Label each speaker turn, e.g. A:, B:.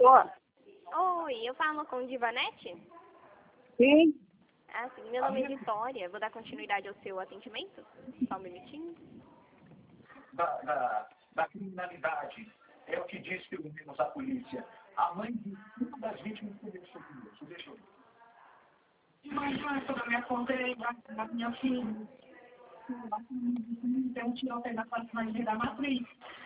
A: Alô?
B: Oi, eu falo com Divanete?
A: Sim?
B: Ah, sim, meu nome é Vitória. Vou dar continuidade ao seu atendimento? Só um minutinho.
C: Da criminalidade. É o que diz pelo menos a polícia. A mãe de uma das vítimas conversou conosco. Deixa eu ver.
D: Mas toda a minha conta é da minha filha. Tem um tiroteio na classe mais da matriz.